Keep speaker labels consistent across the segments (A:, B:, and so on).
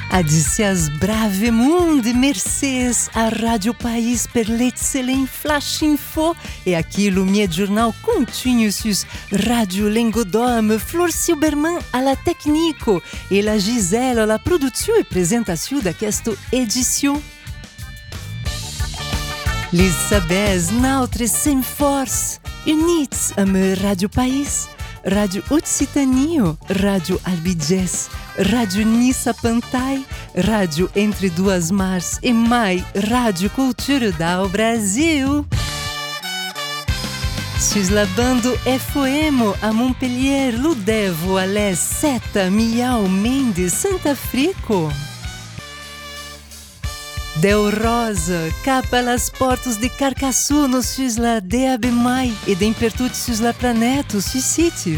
A: Adicias brave mundo, mercês à Rádio País per l'excellent Flash Info e aqui o meu jornal contínuo sus Rádio Lengodome, Flor Silberman à la technique e la Gisèle à la produção e apresentação d'aquesta edição. Les sabés nautres sem force, units amb Rádio País, Rádio Occitanie, Rádio Albigès, Rádio Nissa Pantai, Rádio Entre Duas Mars e mais Rádio Cultura do Brasil. Sus la bando FOM a Montpellier, Ludevo, Alès, Seta, Miau, Mendes, Santa Frico. Del Rosa, capa las portas de Carcassonne sus la DAB+, e d'impertut sus la planète sus site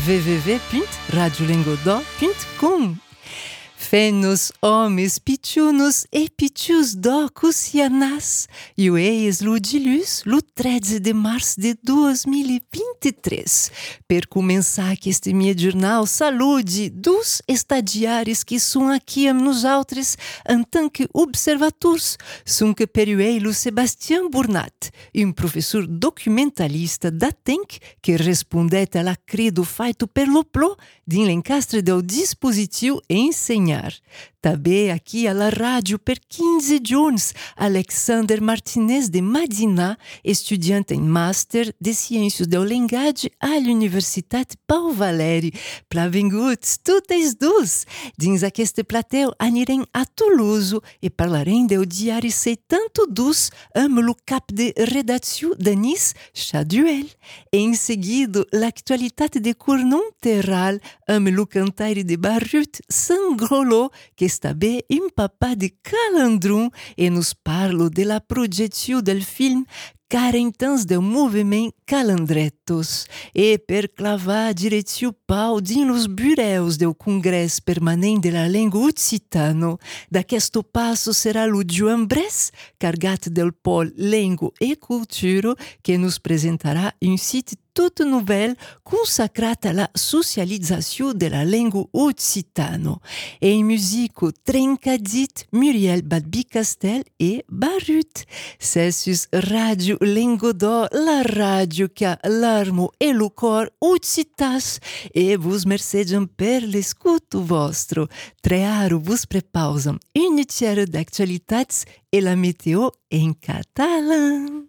A: www.radiolengodó.com. Fenos, homens, pichunos e pichus docus e anás. E o eis ludilus, lo 13 de março de 2023. Per começar que este meu jornal, saúde dos estagiários que são aqui a nos autres en tant que observators. São que perueilo Sebastião Burnat, professor documentalista da TENC que respondete a la credo feito per lo plo din l'encastre del dispositivo e enseñar. Também aqui a la rádio per 15 anos, Alexander Martinez de Madina, estudante em Master de Ciências do Linguagem à Universitat Pau Valéry. Plavenguts, totes dos! Dins aquest plateau anirem a Toulouse e parlarem do diário 72 amb o cap de redação Denis Chaduel. Em seguida, l'actualitat de Cournon Terral amb o cantaire de Barrut Sangrolo, que está bem empapado de calandrum e nos parla de la projeção del film Carentans del movimento Calandretos e per clavar diretiu pau din los bureus del Congresso Permanente de la Língua Occitano. D'aquesto passo será o Joan Bress, cargat del pol Língua e Cultura, que nos presentará um site toute nouvelle consacrata alla socialització de la língua occitano. Em musico Trencadit, Muriel Badbicastel e Barrut. Cessus Rádio Lengodó, la rádio que a l'armo e lo cor occitas, e vos mercedem per l'escuto vostro. Trearo vos prepausam unitiero d'actualitats e la meteo em catalã.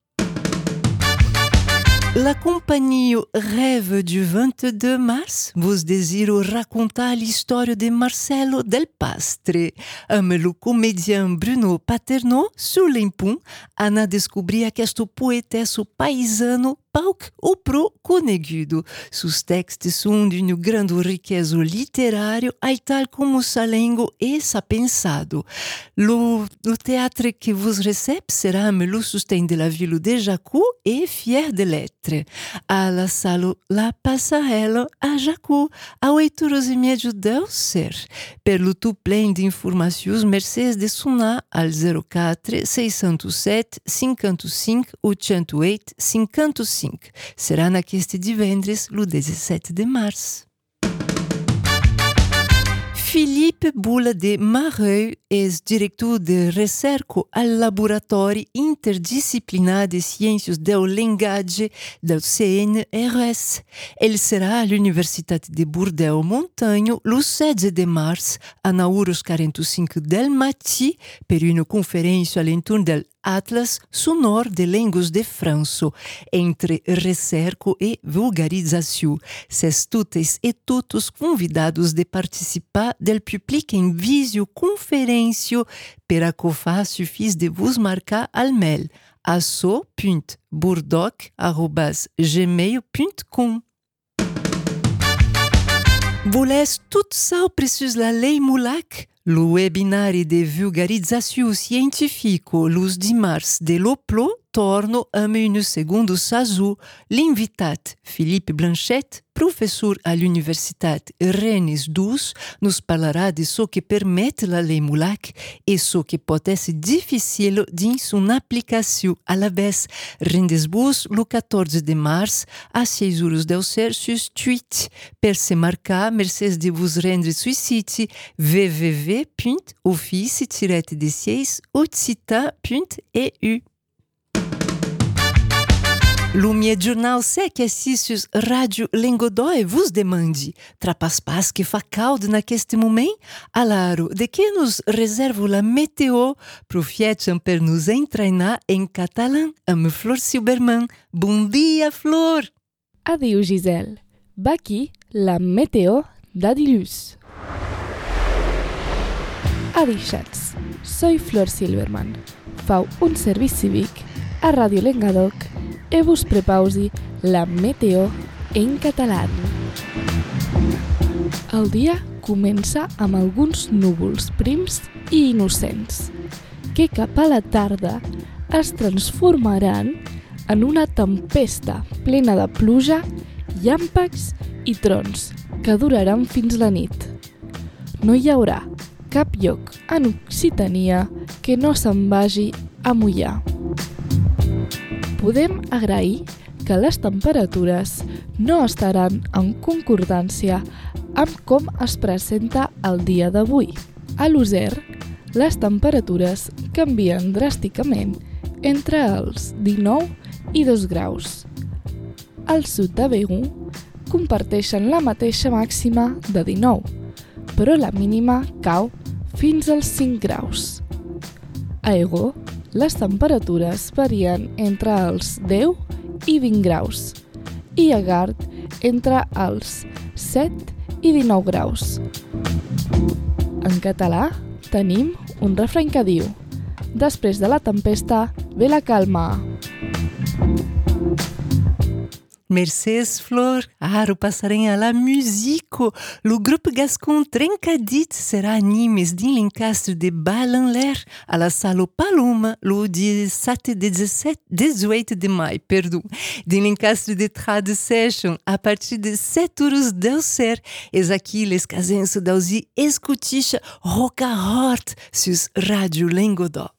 A: La compagnie Rêve du 22 mars vos desiro racontar l'histoire de Marcelo del Pastre. Amb o comedian Bruno Paterno, sur l'impun, ana descobrir aquesto poetesso paisano pauc o pro conegudo. Sus textos são de uma grande riqueza literária, tal como sa língua e sa pensado. O teatro que vos recebe será o sustém de la ville de Jacou e fier de lettres. A la sala La Passarella a Jacou, a 8h30 deu ser. Per lo tu plein de informações, mercês de sonar al 04 607 55 808 55. Será naqueste divendres, o 17 de março. Philippe Bula de Mareuil é diretor de recerca ao Laboratório Interdisciplinar de Ciências do Linguagem do CNRS. Ele será à Universitat de Bordeaux-Montanho o 16 de março, a 9h45 del matí, per uma conferência ao entorno do Atlas sonor de línguas de França, entre recerca e vulgarização. Ses totes e todos convidados de participar del public em visioconferência, per a cofa suffis de vos marcar al mail asso.burdoc@gmail.com. Volés tot sau precis la lei Mulac? Lo webinário de vulgarização científico los dimarts de l'Oplo torno a une segundos azul l'invitat Philippe Blanchet, professor à l'Universitat Rennes II, nos parlarà de ce que permet la lei Molac e ce que pot ser difícil dins son aplicació. A la vez, rendez-vos le 14 de març a 6 horas del ser sus Twitch. Per se marcar, mercès de vos rendre sul site www.office-de6occita.eu. Lo mie jornal sec assis sus Rádio Lengodó e vos demande, trapas pas que fa caldo naqueste moment? Alaro, de que nos reservo la météo? Profietxan per nos entrainar en català amb Flor Silberman. Bon dia, Flor!
B: Adieu, Giselle. Va aquí la météo d'Adilus. Adixats, soy Flor Silberman. Fau un servici cívic a Ràdio Lengadoc e vos prepausi la météo en català. El dia comença amb alguns núvols prims i innocents, que cap a la tarda es transformaran en una tempesta plena de pluja, llàmpacs i trons que duraran fins la nit. No hi haurà cap lloc en Occitania que no se'n vagi a mullar. Podem agrair que les temperatures no estaran en concordància amb com es presenta el dia d'avui. A l'User, les temperatures canvien dràsticament entre els 19 i 2 graus. Al sud de Begur comparteixen la mateixa màxima de 19, però la mínima cau fins als 5 graus. A Ego, les temperatures varien entre els 10 i 20 graus i a Gard entre els 7 i 19 graus. En català tenim un refrany que diu: després de la tempesta ve la calma.
A: Mercès, Flor. Aro passarem a la musico. Lo grupo gascon Trencadit será animes din l'encastre de Bal en l'air a la Sala Paloma lo 18 de maio, din l'encastre de Trad Session a partir de 7 horas del ser. Es aqui les casenço d'ausi escutixa Roca Hort sus Rádio Lengodó.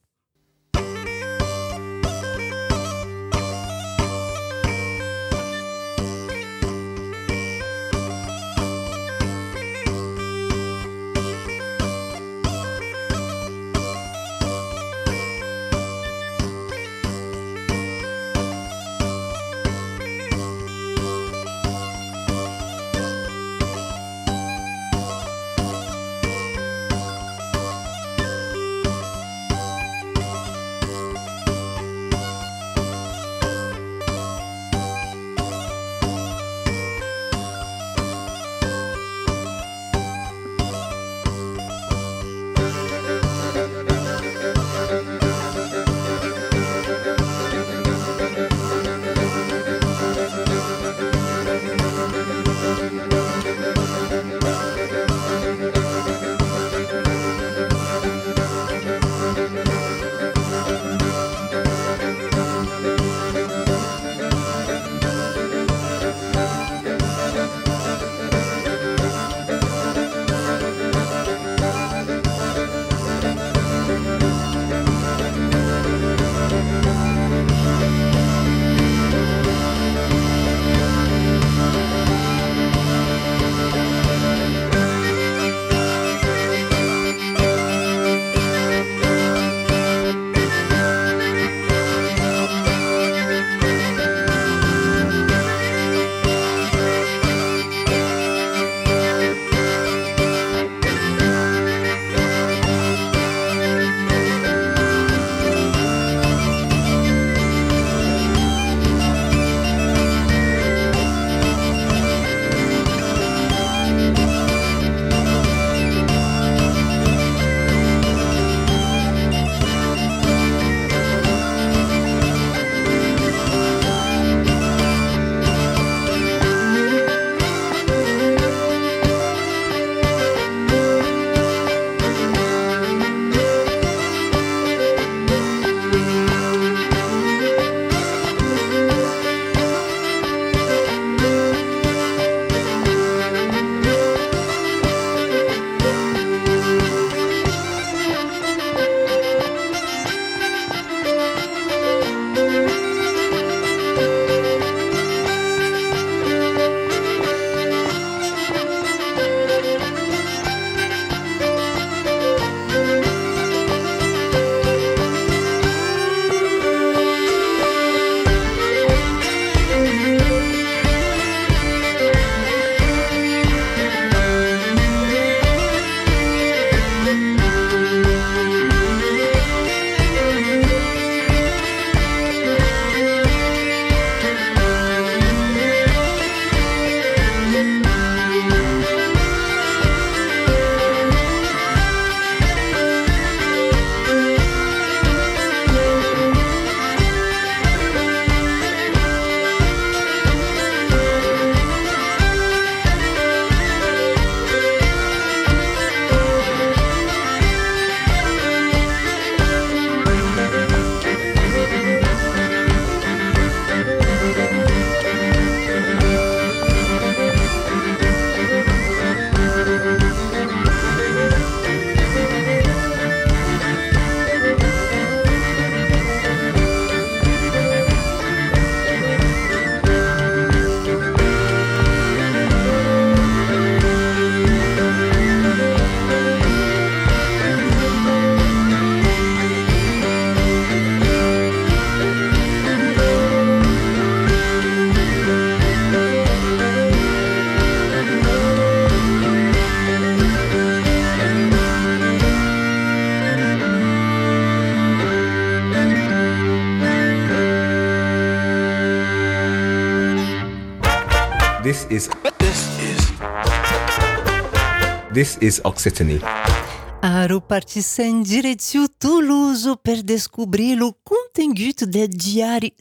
C: This is Occitanie.
A: Aro partissem direziu Toulouse per descobrir o conteúdo del diari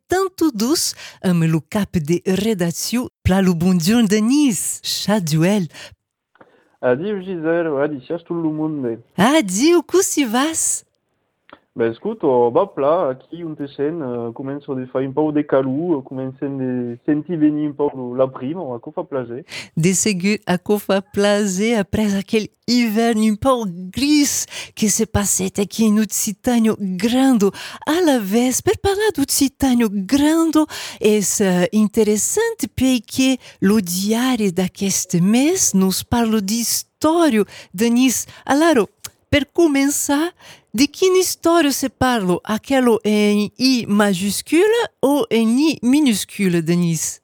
A: 72 amb lo cap de redacció pla lo bonjour Denise, Chaduel.
D: Adieu Gisèle, adi cherche tout le monde.
A: Adieu, como si vas?
D: Ben escuta, là, aqui un teixen, començo de fare un po' de calor, comencem de sentir venir un po' la prima, a co fa plager.
A: De segur a co fa plaser après aquele inverno un po' gris que se passet aqui in Occitània grando. A la vez, per parlar d'Occitània grando, és interessant perché lo diari d'aquest mes nos parla d'història, Denise. Allora, per começar, de quina história se parla? Aquela em I majuscule ou em I minuscule, Denise?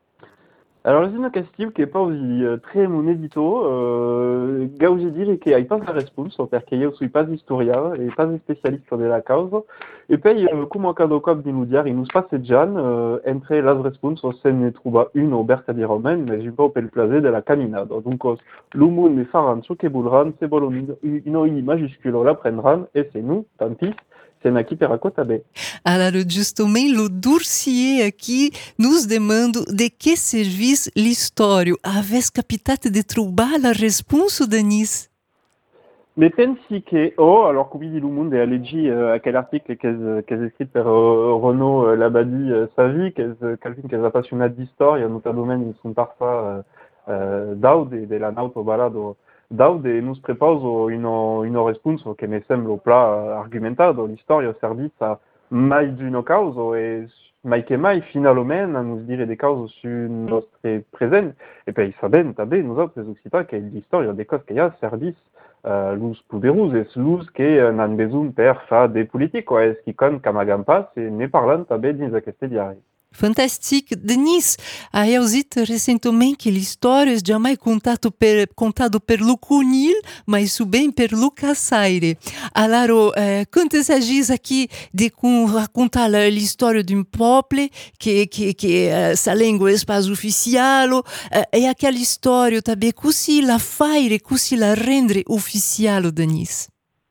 D: Alors c'est une question qui est pas aussi très mon édito, gauge dire che hai pas la responsa perché io sui pas historia e pas specialista della causa e poi come a cada cop di nudiari nus passeggian entre las responsa se ne truba una oberta di romen mais un po' per il plaisir della camminata donc l'umun ne faran ciò che voudran se volen una I majuscule la prendran e se nu, tant pis, c'est aqui per acotabe.
A: Alors, justamente, o dossier aqui nos demanda de que serviço l'história. Aves capitate de trobar la resposta, Denise?
D: Mais pensi che, alors come di Lumunde a leggi a quel article qu'elles écrit per Renaud Labadie Savi, quelqu'un che è appassionato di storia, notamment in son parfa d'aude della nauto balado d'aude nus prepauso in responso che mi sembra pla argumentato, l'istoria servizza mai d'uno causo e mai che mai finalmente a nus dire de causo su nostre present e poi sabem també nosaltres occità che l'istoria de cose che ha serviz lus poderus es lus che n'han besoin per fa de politico es qui con camagam pas e ne parlant també dins aquest diari.
A: Fantastic. Denise, hai auzit recentemente que l'história é jamais contado per Luconil, mas bem per Lucas Saire. Alors, quand il s'agit aqui de racontar l'história d'un peuple que sa língua é pas oficial, e aquela história também, così la faire, così la rendre oficial, Denise?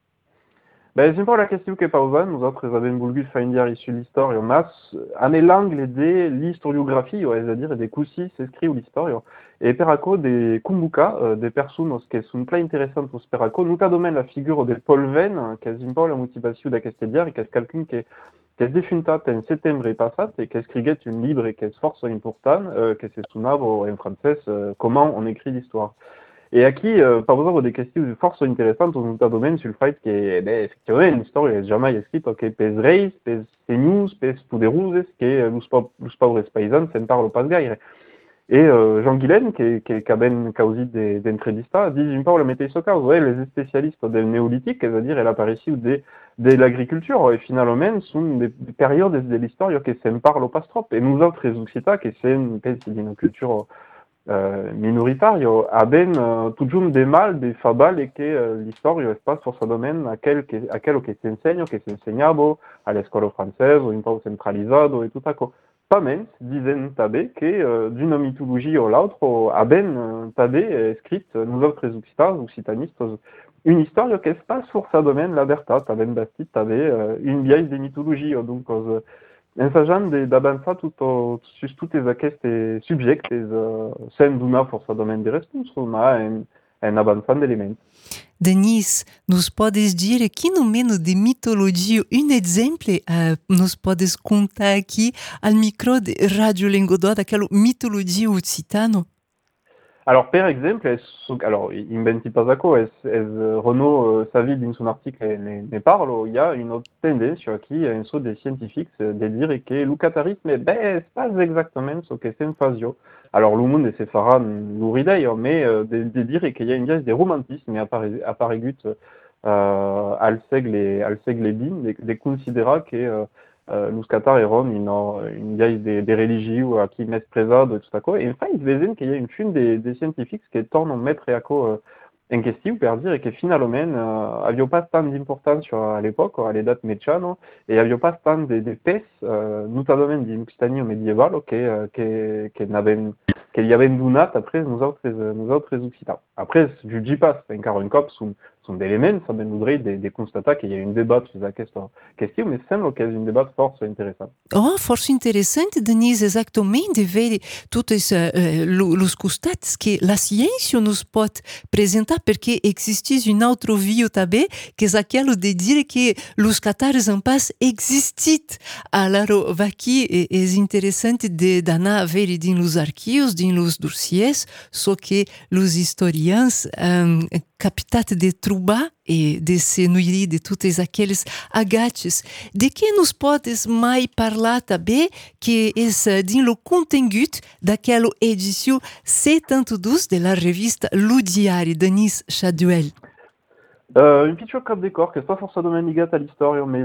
D: Ben, c'est pas la question che pausa, nous autres avem voulu faire un diari sur l'histoire, mas an l'angle de l'historiographie, c'est-à-dire des coussis s'écrit l'histoire, et peraco des kumbuka, des personnes qui sont plein intéressantes pour peraco, notamment la figure de Paul Venn, qui est un peu la motivation d'aquest diari, qui est quelqu'un qui est defuntat en septembre passat, et qui écrivait un livre qui est fort important, qui se suonava en français, comment on écrit l'histoire. Et aqui, par des questions força interessantes, notamment sur le fait que, effectivement, l'histoire est jamais écrite, que pes reis, pes senyors, pes poderosos, que los pauvres paysans se'n parlent pas gaire. Et Jean Guilaine, qui a ben causit d'entrevista, dit un peu la mateixa causa, les spécialistes del néolithique, c'est-à-dire l'apparition de l'agriculture, et finalement, sont des périodes de l'histoire que se'n parle pas trop. Et nous autres, les occitans, que c'est une culture minoritario, haben tutjum de mal de fabal e che l'historia es pas forçadament aquello che s'ensegnava a l'escola francesa, un po' centralizzato e tutto aquò. Pamens dicen també que d'una mitologia o l'altra haben també escrit nosaltres occitanistes une història que és pas forçadament la veritat, haben bastit també un biais de mitologia, donc ensajant d'avançar sus totes aquestes subjectes sem donar forçadament de resposta, ma en avançant d'elements.
A: Denise, nos podes dire que no menos de mitologia, un exemple nos podes contar aqui al micro de Radio Lengodó daquela mitologia occitana?
D: Alors, per exemple, alors, inventi pas aquò, Renaud Savi, dans son article, ne parle, il y a une autre tendance qui est un saut des scientifiques de dire que le catharisme, c'est pas exactement ce que c'est un phasio. Alors, le monde se fera l'ouridei, mais de dire qu'il y a une dièse de romantisme apparegut al segle XX, de considérer que los Qatar eran une dièse de religions qui m'est présade et tout ça. Et enfin, ils veulent qu'il y a une fuite des scientifiques qui tournent en mettre en question pour dire que finalement, il n'y avait pas tant d'importance à l'époque, à l'Edad Mechano, et il n'y avait pas tant de pes, notamment d'Occitanie médiévale, qui n'avaient qu'il y avait une donat après nous autres occitans. Après, je dis pas, c'est encore un cop sont d'éléments, ça ben voudrait des constater qu'il y a une débat sur la question, mais sembla que une débat fort intéressant.
A: Oh, forse interessante, Denise, exatamente, ver todos os costats que a ciência nos pode apresentar, porque existe um outro vio também, que é aquele de dizer que os catares en paz existem. Alors, aqui é interessante de danar ver em los arquivos, em los dossiers, só que os historians capitat de trobar e de se noir de totes aqueles agates. De que nos podes mais parlar também, que é din lo contengut daquela edição 72 de la revista Lo Diari, Denise Chaduel.
D: Une petite cap décor, que c'est pas forcément ligat à l'histoire, mais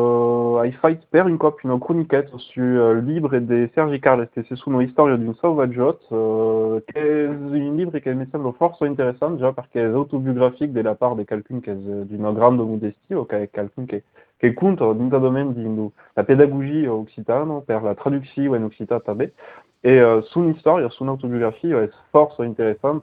D: I fight per une cop, une chroniquette sur libre de Sergi Carles, que c'est sous nos histoires d'une sauvageotte, qui est une libre qui me semble fort intéressante, déjà parce qu'elle est autobiographique de la part de quelqu'un qui est d'une grande modestie, ou quelqu'un qui compte dans le domaine de la pédagogie occitane, per la traduction en occitan tabé, et son histoire, son autobiographie est fort intéressante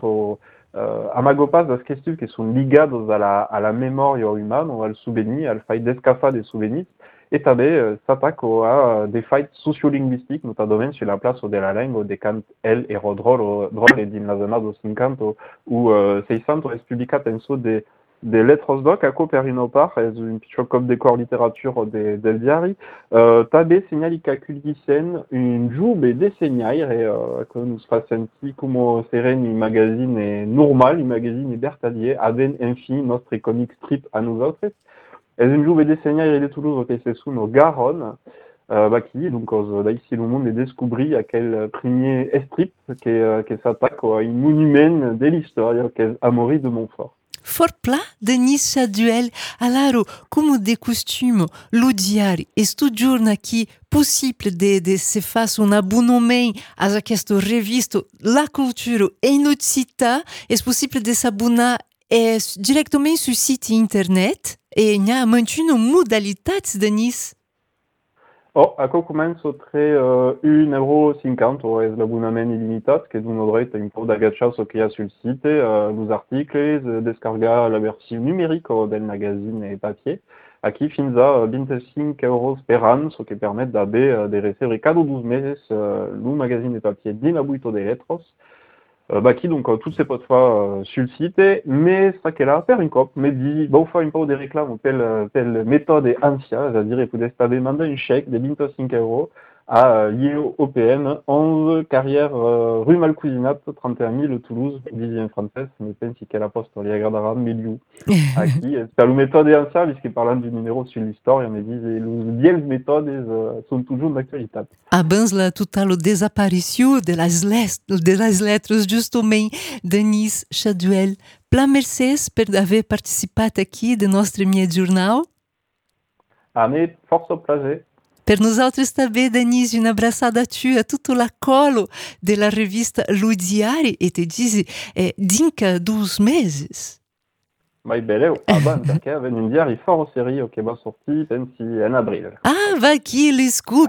D: amagopas das questões que são ligadas à la memória humana, ao souvenir, ao fait d'escafar des souvenirs, et também s'attaque à des faits sociolinguistiques, notamment sur la place de la langue, de quand elle est drôle et dans les années 50 ou 600 est publicat en sous des lettres doc, à per une part, une petite comme décor littérature del diari, també segnalica cullicen une joube de segnaire, et que nous fa senti como seren un magazine normal, un magazine bertalier, avec un film, notre comic strip à nous autres. Et une joube de segnaire de Toulouse, que c'est sous nos Garonne, qui, donc, d'ici le monde est découvert à quel premier strip qui s'attaque à un monument de l'histoire, qui est Amaury de Montfort.
A: Fort plat, Denise Chaduel. Alors, como de costume, Lo Diari est toujours aqui possible de se faire un abonnement à cette revista La Culture en Occità. Est possible de s'abonner directement sur le site internet et il y a maintenant une modalité, Denise.
D: Oh, a commenço tre €1,50 o es l'abonament illimitat, que donnerait un peu d'agachas au qu'il y a sur le site, nos articles, descarga la version numérique del magazine et papier, aquí fins a 25 € per an, ce qui permet d'aber de recebre cada 12 meses le magazine et papier din a buito de lettres, qui donc toutes ces potes sur le site, mais ça qu'elle a faire une cop, mais dit bon faire un peu de réclame telle méthode ancienne, c'est-à-dire il pouvait demander un chèque de 25 € à l'IEOPM 11 carrière rue Malcousinat 31 000 Toulouse, 10e française, mais pensi qu'elle a poste li agradera milieu aquí, c'est la méthode ancienne puisqu'il parle du numéro sur l'histoire, mais dit les vieilles méthodes sont toujours d'actualité.
A: Abans la totale desaparição de las letras, justament, Denise Chaduel. Pla mercês per haver participado aqui de nosso premier jornal.
D: A mi força prazer.
A: Per nosaltres também, Denise, uma abraçada a tu, a tutto la colo de la revista Lo Diari, e te diz, dinca 2 meses.
D: Mai beleu, perché avem un diari fort serio che va sortir pensi en abril.
A: Ah, va aqui l'escup.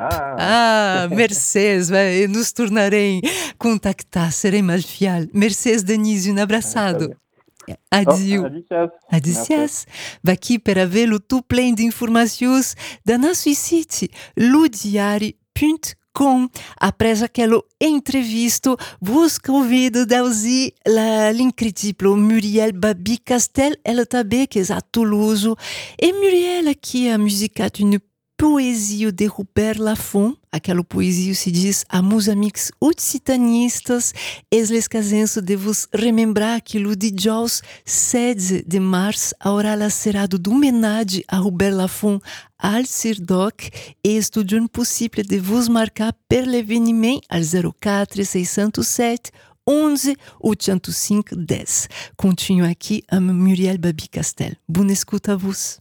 A: Mercês, vai, nos tornarem contactar, serei mais fiel. Mercês, Denise, un abraçado. Adieu. Adicias. Va aqui per avelo tu plein d'informações da nosso site, lodiari.com. Apres aquela entrevista, vos convido a ouvir l'incredibile Muriel Babi Castel, ela também que é a Toulouse. E Muriel aqui a musicat une poesia de Robert Laffont. Aquela poesia se diz a meus amigos occitanistas. Es casenso de vos remembrar que o dijous 16 de março haurà la serado d'homenatge a Robert Laffont al Cirdoc e estudiant possible de vos marcar per l'événement al 04 607 11 805 10. Continuo aqui a Muriel Babi Castel. Boa escuta a vos.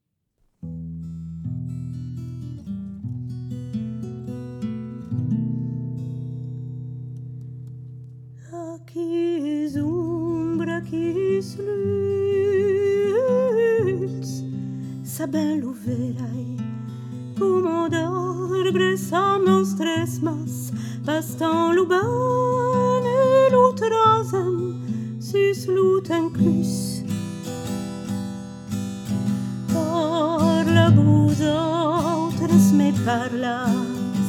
C: Qui ombra, qui sluts, sa belle ouverai, comodor, bressam nostres mas, pastan luban plus. Parla vosaltres me parlas,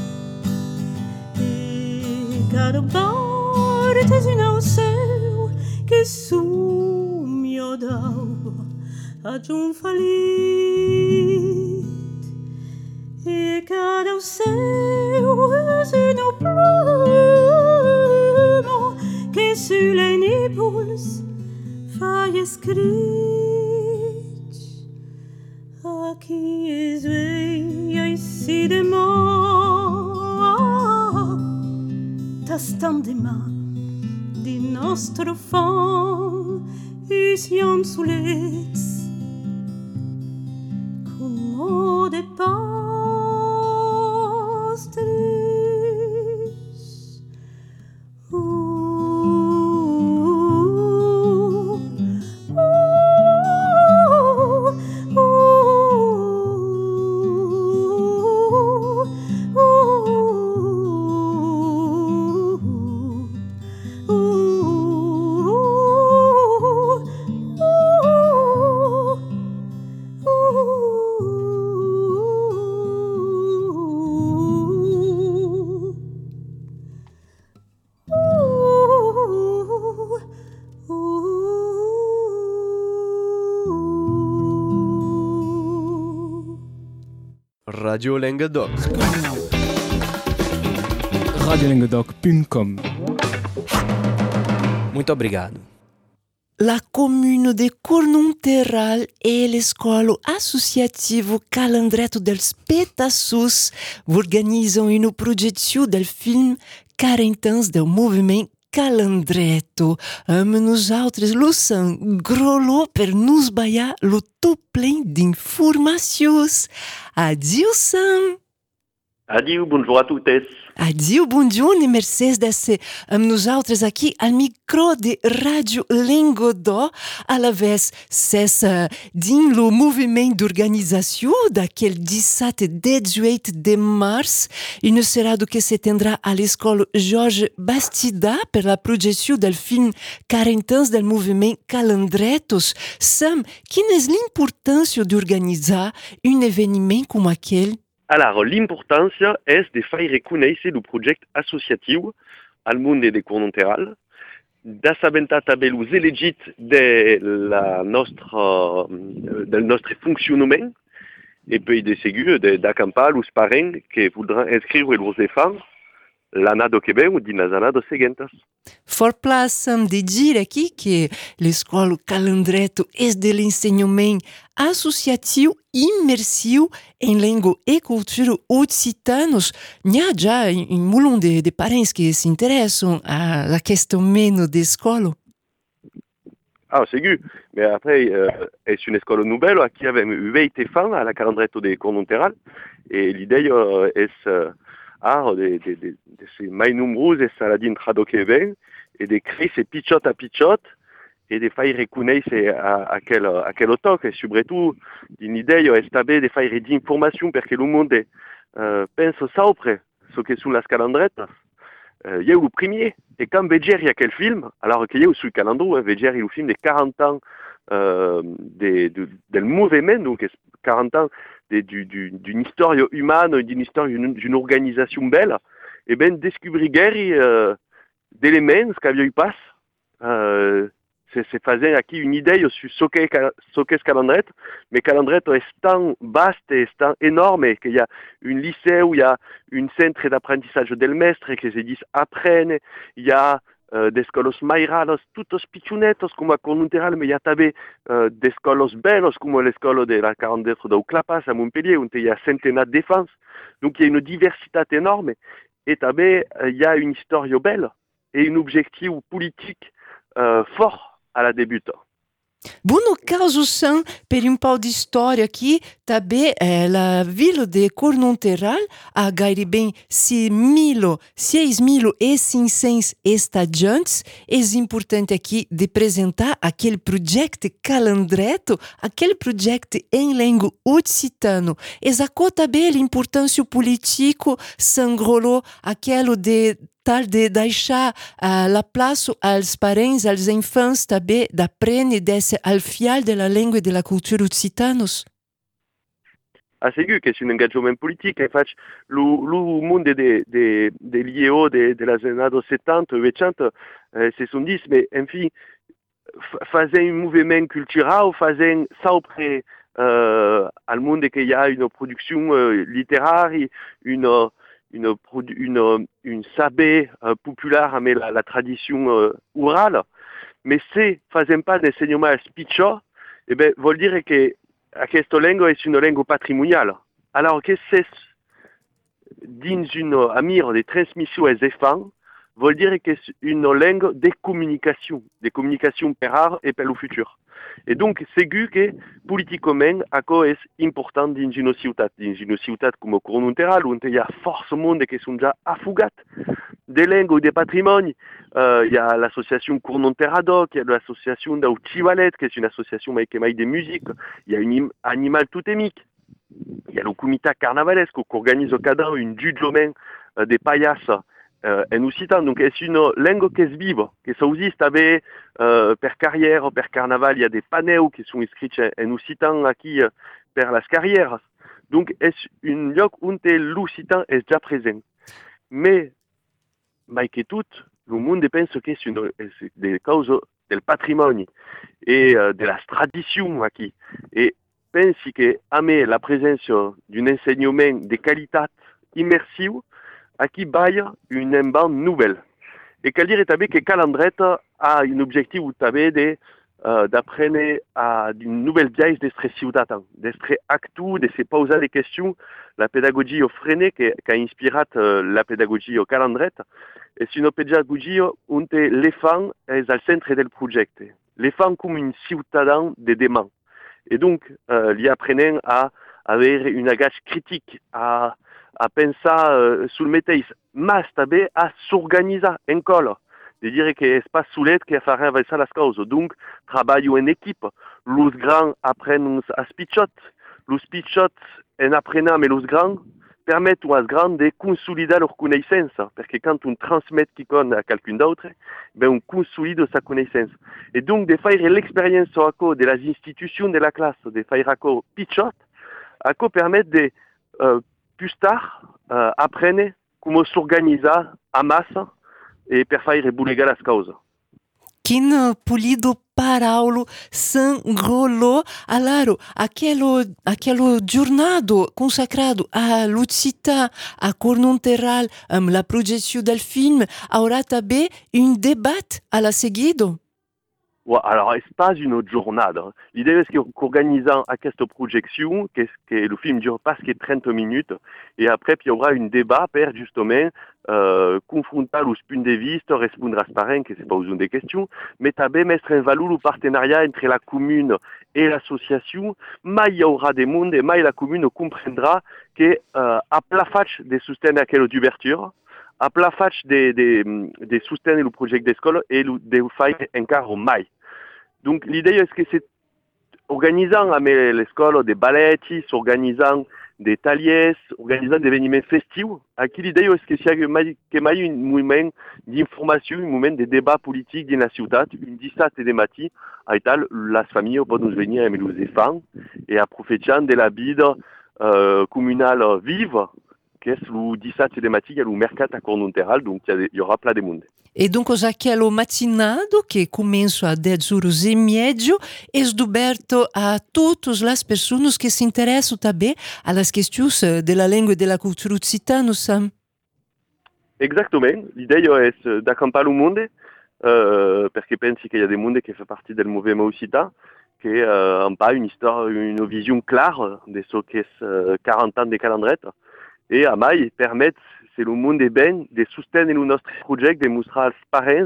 C: e cada partes in au seu que sumio dau ad un falit, e cada au seu in au plumo que sur les nipples fai escrit a qui es veia ici de moi tastam de ma di nostro fond ision sulets como de pastres
E: Radio Languedoc.
F: radiolanguedoc.com.
E: Muito obrigado.
A: La commune de Cornunterral e l'escola associativo Calandretto dels Petassus organizam una projeção del film 40 ans del moviment Calandretto. Nosaltres luçam grolo per nos ballar lo tot plein d'informacions. Adieu, Sam!
G: Adieu, bonjour à toutes.
A: Adieu, bonjour e mercès d'esse amb nosaltres aqui al micro de Rádio Languedoc, a la vez ses dins lo moviment d'organització d'aquel 17-18 de març, una serada que se tindrà a l'escola Jorge Bastida per la projecció del film 40 ans del moviment Calandrettos. Sam, quina és l'importància d'organitzar un eveniment com aquell?
G: Alors, l'importància és de fer reconèixer el projecte associatiu al món de Cornunterral, d'assabentar també els elegits del nostre funcionament et puis de segur d'acampar els parents que voldran inscriure els enfants l'année que ve ou dins les années seguentes.
A: For plaçam de dir aqui que l'escola Calandretto és de l'ensenyament associatiu immersiu em língua e cultura occitanos. N'hi ha já un mulon de parents que s'interessam a aquest mena d'escola.
G: Ah, segur. Mais après, c'est une école nouvelle qui avait 8 enfants à la Calandretto de Cornunterral. Et l'idée est de ces mai nombreux et saladines trado que ven et de créer ces pitchotes à pitchotes et de faire reconnaître à quel autant et surtout une idée est de faire des informations pour que le monde pense sempre ce que sont les calandrettes. Il y a eu le premier et quand Veger il y a quel film alors qu'il y a eu sur le calendrier Veger il y a le film de 40 ans del mouvement donc 40 ans d'une histoire humaine, d'une histoire d'une organisation belle, et bien découvrir d'éléments qu'avait eu pas, c'est faisait acquis une idée sur ce qu'est Calandret, mais Calandret est tant vaste et tant énorme qu'il y a une lycée où il y a une centre d'apprentissage del mestre que se disent apprennent, il y a d'escolos mairalos, tutos pichunetos como a Cornunterral, mais il y a també d'escolos belos como l'escola de la Calandretto d'Auclapas à Montpellier, où il y a centenat de défense. Donc il y a une diversité énorme et també il y a une histoire belle et un objectif politique fort à la débute.
A: Bom, no caso, Sam, per un po' di storia aqui, també la vila de Cornunterral ha gairebé 6.500 estudiantes. É importante aqui de apresentar aquele projeto Calandretto, aquele projeto em língua occitano. Exaco também a importância política sangrolo aquele de tal de deixar la place als parents, als infants també d'aprendre d'être al fiel de la langue e de la cultura occitanos.
G: Segur que c'est un engagement politique. Infatti, le monde des lieux de la années 70, 80, se sont dit, mais enfin, faisant un mouvement culturel, faisant ça auprès al monde qu'il y a une production littéraire, une saber populaire avec la tradition orale, mais c'est faisant pas d'enseignement speech, eh ben, veut dire que cette langue est une langue patrimoniale. Alors que c'est dans une amire de transmission aux enfants, veut dire que c'est une langue de communication per art et per le futur. Et donc, c'est que politiquement, c'est important dans une ciutat comme Cornunteral, où il y a force monde qui sont déjà affugats des langues ou des patrimonies. Il y a l'association Cornunterado, il y a l'association d'Auchivalet, qui est une association qui fait des musiques. Il y a une animal totémique. Il y a le comité carnavalesque qui organise cada an une jugement des paillasses en occitan. Donc, c'est une langue qui est vive, qui s'existe avec per carrière, per carnaval. Il y a des panneaux qui sont inscrits en occitan ici per las carrières. Donc, c'est un lieu où l'occitan est déjà présent. Mais, que tout, le monde pense que c'est des causes du patrimoine et de la tradition ici. Et pense que avec la présence d'un enseignement de qualité immersive, qui baille une bande nouvelle. Et qu'à dire que Calandrette a un objectif d'apprendre à une nouvelle viaise d'être ciudadano, d'être actu, de se poser des questions. La pédagogie freinée qui a inspiré la pédagogie au Calandrette, c'est une pédagogie où l'enfant est au centre du projet. L'enfant comme un citoyen de demain. Et donc, lui apprenant à avoir une agage critique, à penser sur le métier, mais aussi à s'organiser en col. De dire que c'est pas soulet qui a fait avancer las causes. Donc, travail en équipe. Les grands apprennent à speechot. Les speechot, en apprenant mais les grands, permettent aux grands de consolider leur connaissance. Parce que quand on transmet quelque chose à quelqu'un d'autre, ben on consolide sa connaissance. Et donc, de faire l'expérience de las institutions de la classe, de faire speechot, permet de plus tard apprendre comment s'organiser à masse e per fare bulega las causa.
A: Quin polido Paulo Sangolo, allora, aquele giornado consacrado a l'Occità, a Cornunteral, la projection del film, aura també un débat à la seguido?
G: Ouais, alors, c'est pas une journée. L'idée, c'est qu'organisant cette projection, que le film dure pas que 30 minutes, et après, puis il y aura un débat pour justement confronter les points de vue, répondre à ce parrain, que c'est pas une des questions, mais aussi mettre en valeur le partenariat entre la commune et l'association. Mais il y aura des mondes, et mais la commune comprendra que à plat fatch de soutenir quelle d'ouverture, à plat fatch de soutenir le projet d'école et de faire encore mai. Donc l'idée est que c'est organisant avec l'école des ballets, organisant des taliers, organisant des événements festifs. Aquí l'idée est que s'il y a un mouvement d'information, un mouvement de débat politique dans la ciutat, une dissat de matí, et tal, las familles peuvent nous venir avec les enfants et à profiter de la vie communale vive, que est le 17 de matí, il y a le mercat à Cornunteral, donc il y aura plein de monde.
A: E dunque aquele matinado che começa a 10h30 è scoperto a tutte le persone che si interessano també alle questioni della lingua e della cultura occitana, Sam?
G: Exactement. L'idée est d'accompagner le monde, parce que je pense qu'il y a des mondes qui font partie du mouvement occitan, qui n'ont pas une histoire, une vision claire de ce qu'est 40 ans de Calandrette, et à mai permettre c'est le monde est bien de soutenir notre projet, de montrer aux parents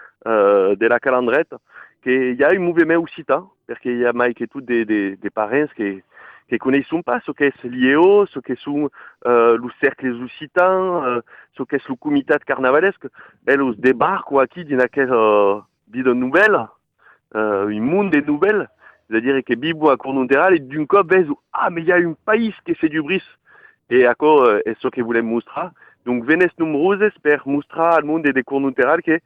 G: de la Calandrette qu'il y a un mouvement occitan, parce qu'il y a mai que tous des parents qui ne connaissent pas ce qu'est l'IEO, ce qu'est le cercle occitan, ce qu'est le comité carnavalesque. Elles débarquent ici dans laquelle vie de nouvelles, un monde de nouvelles, c'est-à-dire que vivent à Cornunteral et d'un coup, mais il y a un pays qui fait du bris. Et à quoi est ce que voulait montrer? Donc venes nombroses per mostrar al món de connoteral que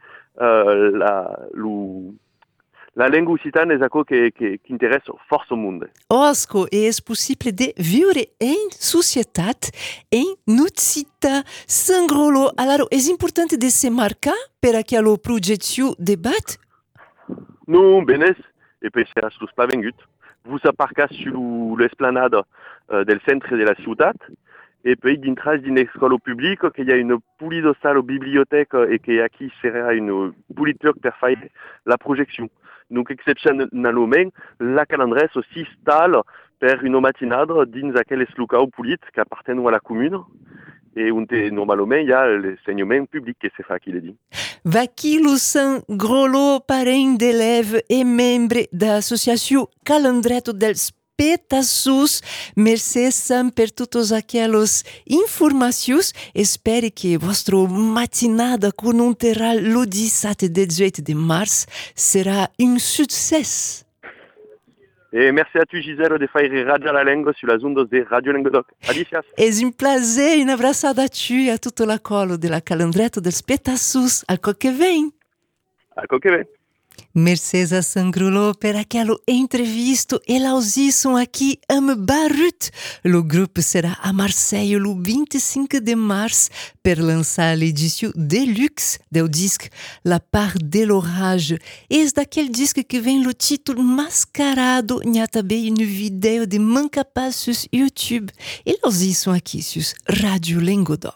G: la lengua occitana és aquò que interessa força al món.
A: Osco, és possible de viure em societat em occità. Sangrolo, alors, és importante de se marcar per aquela projecció debat?
G: Non, benes, e per seràs los pla vengut. Vos aparcas sur l'esplanade del centre de la ciutat, et puis dintre d'une école publique, qu'il y a une poulie de salle bibliothèque et qu'il y a qui sera une poulie de pour faire la projection. Donc, exceptionnellement, la calendresse aussi s'installe per une matinade dins aquel locaux poulit qui appartiennent à la commune. Et normalement, il y a l'enseignement public qui se fait, qui le dit.
A: Vaquilo Sangrolo, parent d'élèves et membre de l'associação Calandreto dels Pedaços. Merci Sam per todos aquelas informações. Espero que vostra matinada conterrà lo 17 e 18 de março será um sucesso.
G: Et merci à tu Gisèle de faire Radio la Langue sur la onde de Radio Languedoc. Alicias.
A: É um prazer e um abraçada a ti e a tutto la colo de la Calandreto dels Pedaços. Al que vem.
G: Al que vem.
A: Mercês a Sangrolo per aquela entrevista e lausisson aqui am Barut. O grupo será a Marseille o 25 de março per lançar l'edição deluxe do disco La Part de l'Orage. És daquele disco que vem o título mascarado. Nha também um vídeo de Mancapaz sur YouTube. E lausisson aqui sur Radio Languedoc.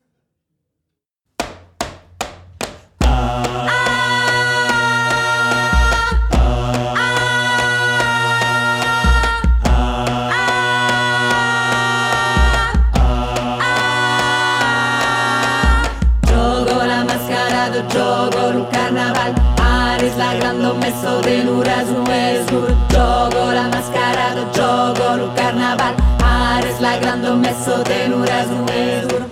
H: Gioco no carnaval, Ares la grande messo de l'uras no es dur. Gioco la mascarada, gioco no carnaval, Ares la grande messo de l'uras no es dur.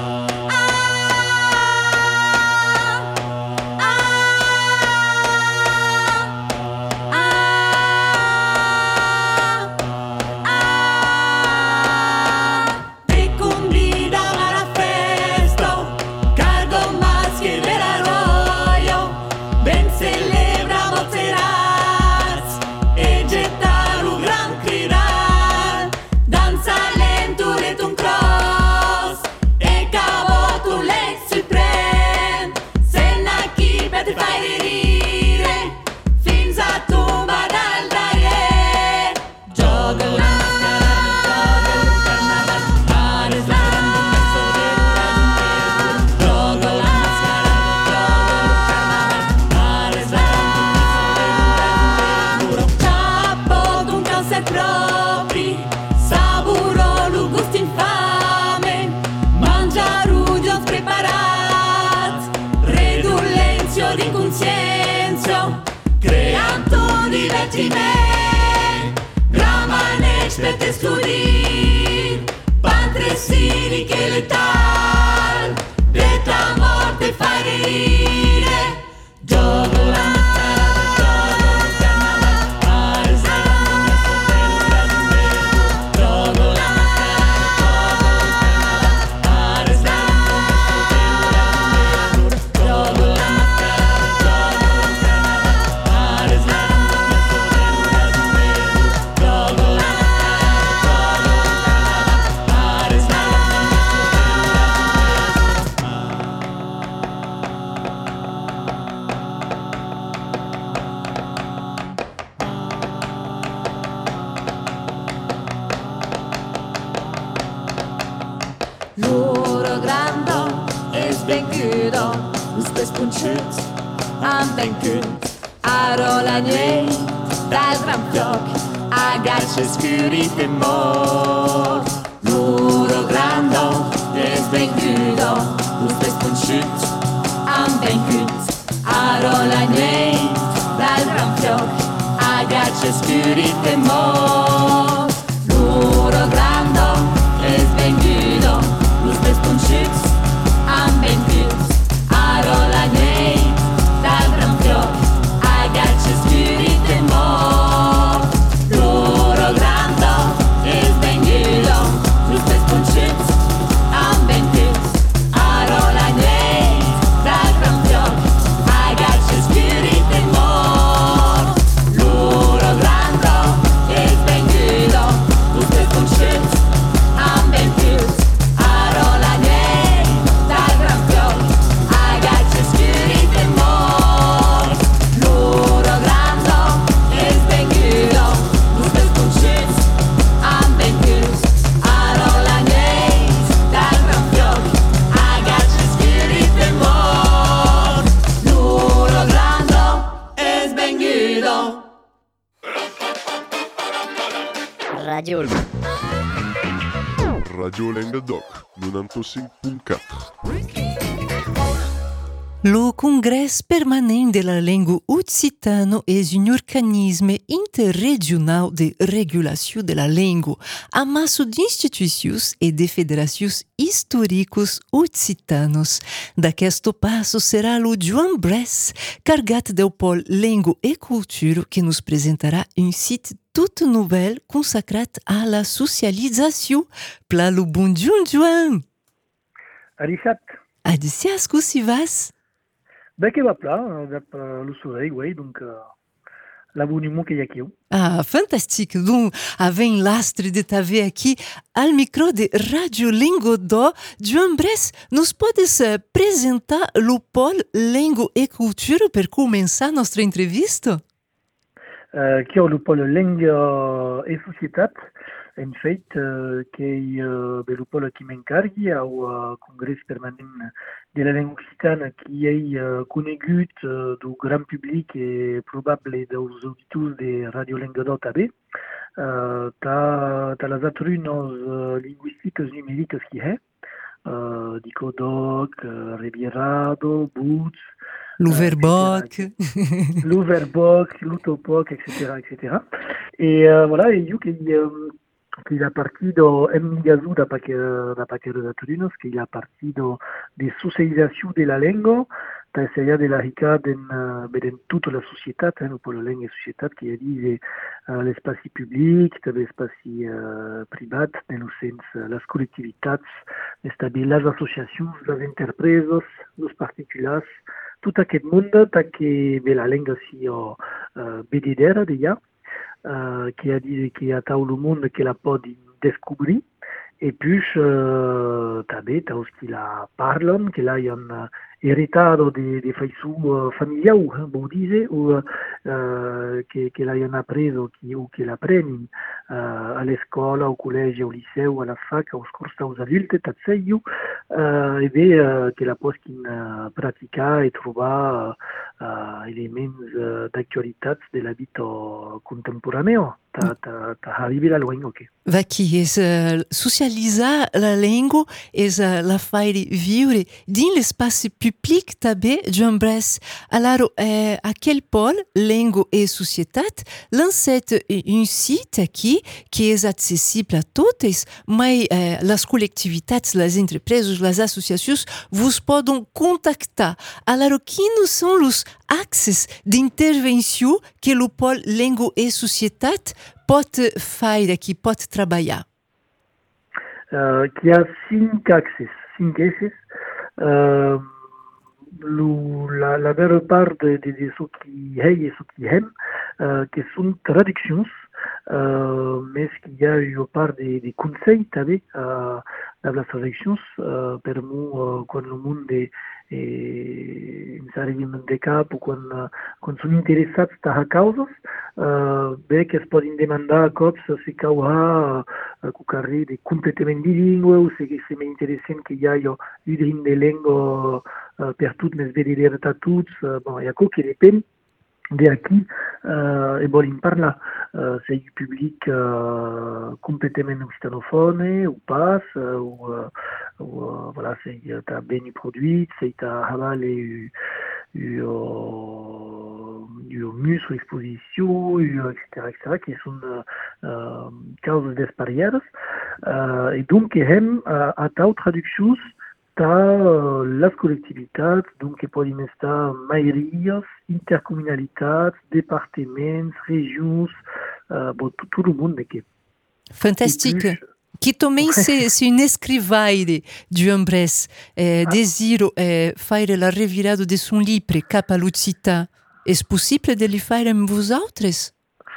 H: Per t'escludir, pantresini che letal, de ta morte fai ridere. Gioco la Loro grando és ben cudo, us pes punxuts amb ben cut. Aro la llei del gran floc, agacha escurit de mort. Loro grando és ben cudo, us pes punxuts amb ben cut. Aro la llei del gran floc, agacha escurit de mort. Loro grando és ben cudo, us pes punxuts amb ben cut. Aro la llei del gran floc, agacha escurit de mort. Loro grando és ben cudo, us pes punxuts amb ben cut. Radio
I: Radio Languedoc 95.4.
A: Le Congrès permanent de la Língua Occitana és un organisme interregional de regulació de la língua, amasso d'institucions e de federacions históricos occitanos. D'aquest passo serà lo Joan Bress, cargat del pol Língua e Cultura, que nos presentarà un site tout nouvel consacrat a la socialització. Pla lo bon Joan!
J: Arisat.
A: Adicias, cum si vas?
J: Ben, que va pla, le soleil, oui, donc l'abonnement qu'il y a aquí.
A: Ah, fantastique! Donc, avem lastre de t'aver aqui al micro de Radio Languedoc. Joan Bress, nos podes apresentar lo pol Língua e Cultura per começar nostra entrevista?
J: Qui est le pôle Língua e Societat, en fait, qui est le pôle qui m'encargue au Congrès permanent de la langue occitane, qui est conegut du grand public et probable des auditeurs de Radio Languedoc també. T'as les atrunos linguistiques numériques qui est, Dicodoc, Revierado, Boots,
A: L'Overboc,
J: l'Utopoc, etc., etc. Et voilà, et io qu'il a partido Emigazu da paquero de Turinos, qu'il a partido de socialisation de la lingua, t'essayar de la rica en toute la société, pour la langue et société, qui a dit l'espace public, l'espace privat, dans le sens les collectivités, les associations, les entreprises, les particulars, tout aquest monde que la langue si bedidera déjà, qui a tout le monde qui la peut découvrir, et puis també t'as qui la parlent, qui la un heritado de faisceaux familiaux, vous disiez, ou que la un appris ou que l'apprennent à l'école, au collège, au lycée, à la fac, aux cours aux adultes, t'asseyou, et bien que la posquin praticar et trouver éléments d'actualité de la vie contemporanée. T'as arrivé là loin, ok.
A: Vaqui és socialitzar la língua, és la faire viure dins l'espai public també, Joan Bress. Alors, a quel pol, Língua e Societat, lancet un site aqui que és accessible a totes, mas les col·lectivitats, les entrepreses, les associacions vos poden contactar. Alors, quins són els axes d'intervenció que el pol Língua e Societat pot faire aqui, pot treballar?
J: Qui a cinq axes. La meilleure part de ce qui est et ce qui aime, qui sont traductions, mais qu'il y a une part des conseils també dans les traductions, per moi, quand le monde ens arriben de cap o quan són interessats a causes, bé que es poden demandar cops si caurà que carrer de completament bilingüe o si és interessant que hi ha un de llengua per tot, més veritat a tots, hi ha que depèn de qui volen parlar. C'est un public complètement occitanofone ou pas, ou voilà, c'est un béni produit, c'est un haval et une mus ou exposition, etc., qui sont causes des barrières. Et donc, à ta traduction, les collectivités, donc qui poden estar maiories, intercomunalitats, départements, régions, tout le monde.
A: Fantastique. Que também se un escrivaire, Joan Bress, desiro faire la revirada de son livre cap a l'Occità. És possible de li faire amb vosaltres?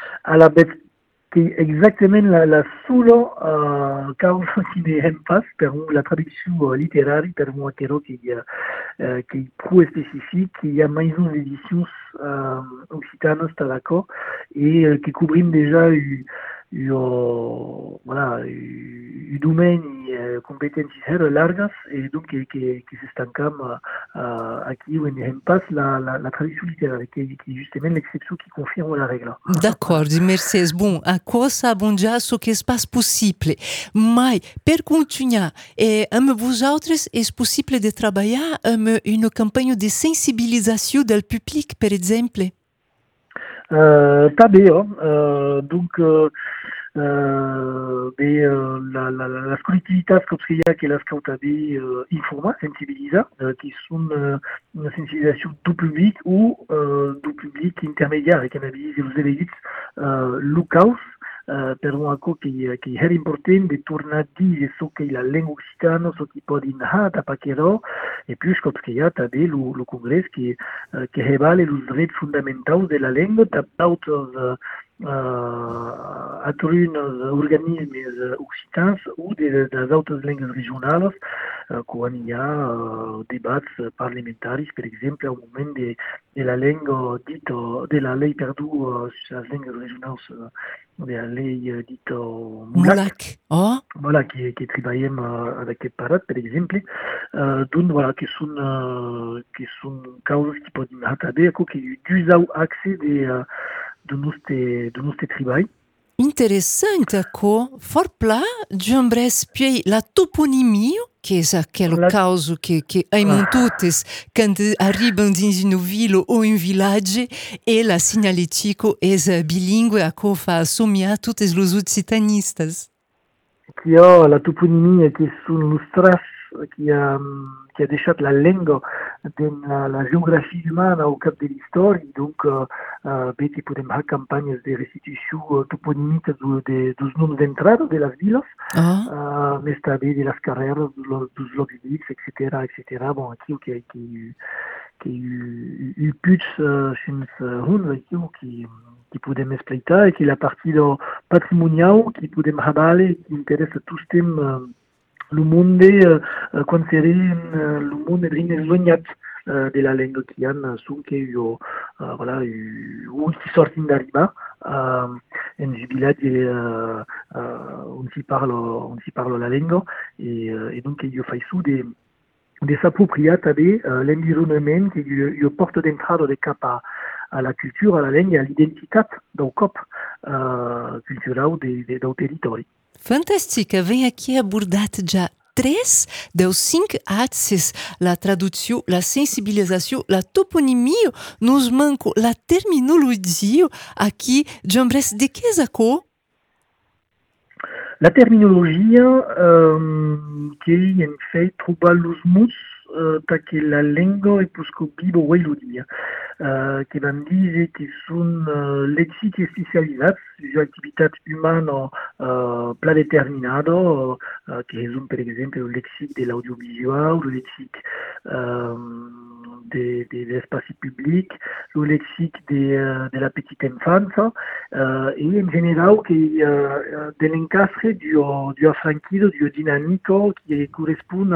J: Exactement la sola causa qui n'aime pas per la traduction littéraire, per moi qui est trop spécifique, il y a maison d'éditions occitanes, t'as d'accord, et qui couvrent déjà voilà, un domeni competencies heel largas et donc que s'estancam aquí où on passe la tradition littéraire qui est justement l'exception qui confirme la règle.
A: D'accord, merci. Bom, a cosa bom já so que es pas possible. Mai, per continuar, amb vosaltres és possible de trabalhar amb una campanya de sensibilisació del public, per exemple?
J: També, donc les collectivitats com que hi ha que les cal també informar, sensibilitzar, qui són una sensibilització du public o du public intermediari, que n'ha vist els elits locals, per un acord que és important de tornar a dir això que la llengua occitana, això que pot anar a Paqueró, et puis com que hi ha també el congrés que revala els drets fonamentals de la llengua, d'autres altres organismes occitans o de les altres llengües regionals quan hi ha debats parlamentaris, per exemple, al moment de la llengua dita, de la llei sur les llengües regionals, de la llei dita MULAC, voilà, que treballem en aquest parat, per exemple, donc voilà, que són causes que poden anar també, que usau accés do nostre treball.
A: Interessante, fort pla, Giambres piei la toponimia, que és aquele caso que aimam totes quando arribam dins una vila ou un village, e la signalética és bilingue, a co fa somiar totes os occitanistas.
J: Qui ha la toponimia, que són els traços qui ha deixat la llengua dans la géographie humana au cap de l'histoire, donc bé que podem fer campanyes de restitució toponímica dels noms d'entrada de les viles, més també de les carreres, dels llocs dits, etc. Bon, aquí que hi puig sense uns, aquí que podem explicar, i que la partida patrimonial que podem revelar, que interessa tots temps le monde, quan serem le monde ben eloignat de la llengua que hi ha, són que voilà, qui sortin d'arribar en jubilat on s'hi parla la llengua, et donc jo faig de s'appropriar també l'environnement que jo porto d'entrada de cap a la cultura, a la llengua, a l'identitat del cop cultural del territori.
A: Fantàstica, vem aqui abordat já 3 dels 5 axes, la traducció, la sensibilització, la toponimia, nos manca la terminologia. Aqui, Giambres, de què és això?
J: La terminologia que en fait trobar els mots perquè la llengua és viva o eludia, que vam dir que són lèxics especialitzats sur activitat humana predeterminada, que és per exemple el lèxic de l'audiovisual, el lèxic de l'espai public, el lèxic de la petite enfance, et en general que de l'encastre du afranquido, du dinamico qui correspon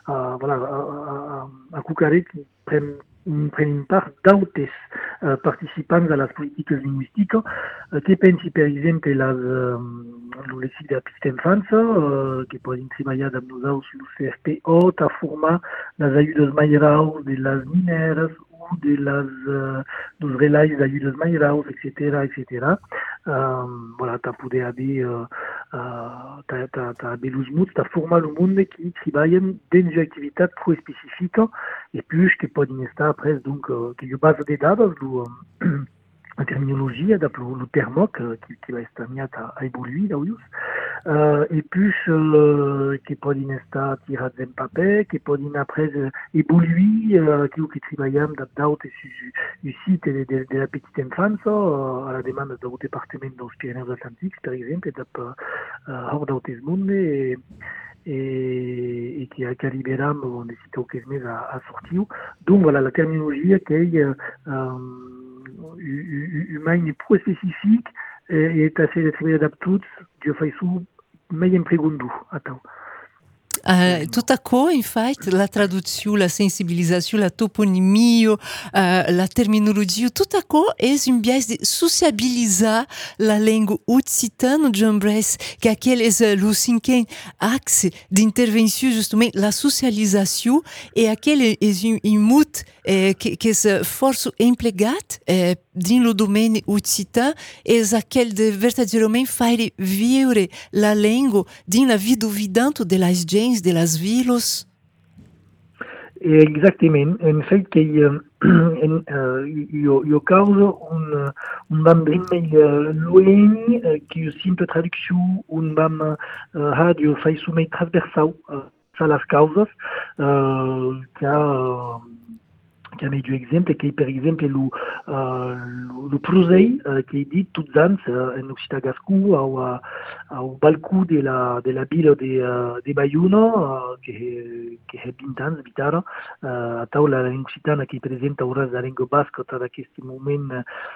J: a Cucaré qui prenen part d'autres participants a les polítiques lingüístiques, que pensi per exemple el lèxic de la petite enfance, que poden treballar amb nosaltres el CFPO, a formar les ajudes majoraus de les mineres o dels relais d'ajudes majoraus, etc. Voilà, t'as poder haver els mots, t'as formar el món qui treballen dins una activitat prou específica, et puis que poden estar après, donc, que jo base de dades, la terminologia, el terme qui va estar amiat a evoluir d'auius, et puis que poden estar tirats en paper, que poden après evoluir, que treballem d'autres du site de la petite enfance, a la demanda del departament dels Pirineus Atlàntics, per exemple, hors d'autres mondes, et que arribarem, on necessita que és més a sortir. Donc, voilà, la terminologia que humana prou específic et assez de treballar adaptats, jo faig mai em pregunto.
A: Tout à en fait, la traduction, la sensibilisation, la toponymie, la terminologie, tout à coup est une biais de sociabiliser la langue occitane, Jean-Bresse, que aquele est le cinquième axe d'intervention, justement, la socialisation, et aquele est une mot que est force empregada dans le domaine occitan, est aquele de verdadeiramente faire vivre la langue dans la vie vivante de las gens, de las vilas.
J: Exactament. En fait, que io causa un bam ben lueng, que io simple traducció, un bam radio fai sumei transversal, a las causas, que a medio exemple, que per exemple le prosei que est dit tots ans en Occità Gascú au balcó de la vila de Bayona, que è 20 ans vitara, a taula la occitana que presenta ora la lingua basca tot aquest moment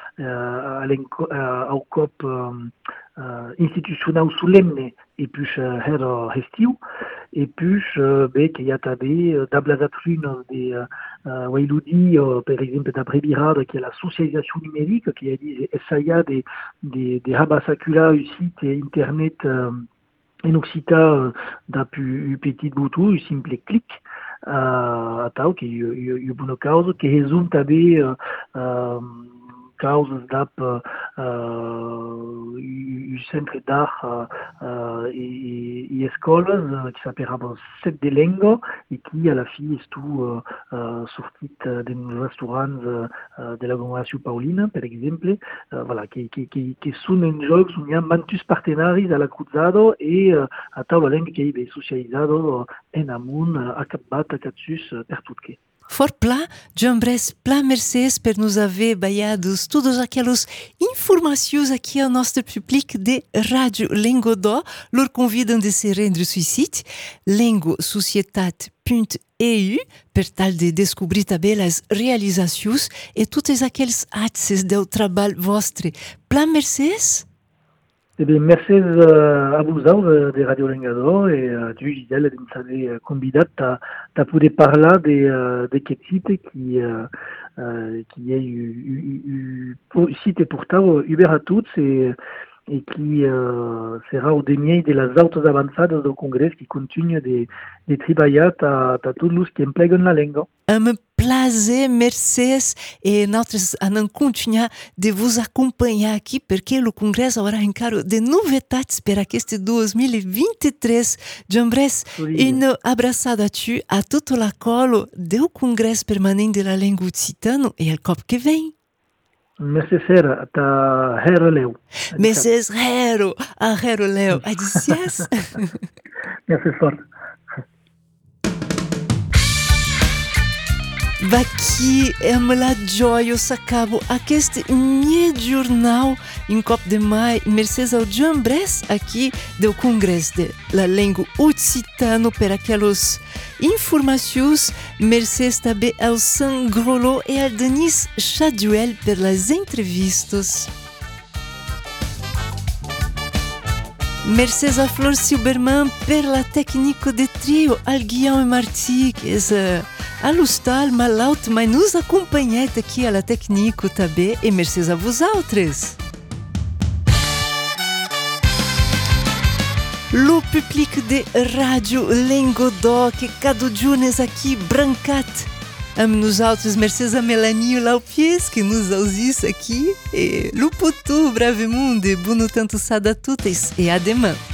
J: au cop institucional solemne et puis her estiu, et puis que hi ha també d'ablas atrunes de Wailudi, per exemple d'Abrevirada, qui est la socialisation numérique, qui a dit essaia de rabassacula un site internet en occità da più petit boutou, un simple clic, a tau que hi ha una causa que resum també causas d'ap un centre d'art e escoles que s'appellava Set de Lengo et qui à la fi est tout sortit d'un restaurant de l'agglomération Paulina, per exemple, voilà, que són en jocs on hi ha mantus partenaris a la cruzado e a taula lenga que hi socialitzado en amunt, a capbat, a catsus, per tot que.
A: Fort pla, Jean-Bresse, pla mercês per nos haver baiados todas aquelas informações aqui ao nosso público de Rádio Lengodó. Lor convidam de se rendre sur site lengosocietat.eu per tal de descobrir também as realizações e todos aqueles axes do trabalho vostre. Pla mercês?
J: Eh bien, merci a vous de Radio Lengador et tu Gisèle de nous avoir convidat a poder parlar de aquest site qui est site portal ouvert a tots et qui sera au demi de les autres avançades del Congrés qui continue de treballar a tots los que empleguen la llengua.
A: Un prazer, mercês, e nós vamos continuar de vos acompanhar aqui, porque o Congresso agora encara de novidades para este 2023. Jean-Bresse, uma abraçada a todo o colo do Congresso Permanente da Língua Occitana e o COP que vem.
J: Merci Sera, ta Hero Leo.
A: Mrs. Hero, a Hero Leo. Adicias.
J: Merci fort.
A: Aqui é uma joia, sacabo aquest meu jornal em Cop de Maio, mercês ao Jean-Bresse aqui do Congresso de la Língua Occitana para aquelas informações, mercês também ao Sangrolo e ao Denis Chaduel pelas entrevistas. Mercês a Flor Silberman pela técnica de trio, ao Guillaume Martí, que é a l'hostal malaut, mas nos acompanhete aqui a la técnica também, e mercês a vos altres. Le public de Rádio Lengodó, que cada junes aqui brancat. Nos altres, mercês a Melanie Laupies, que nos ausisse aqui, e le potou, brave mundo, e bono tanto sada tutas, e ademã.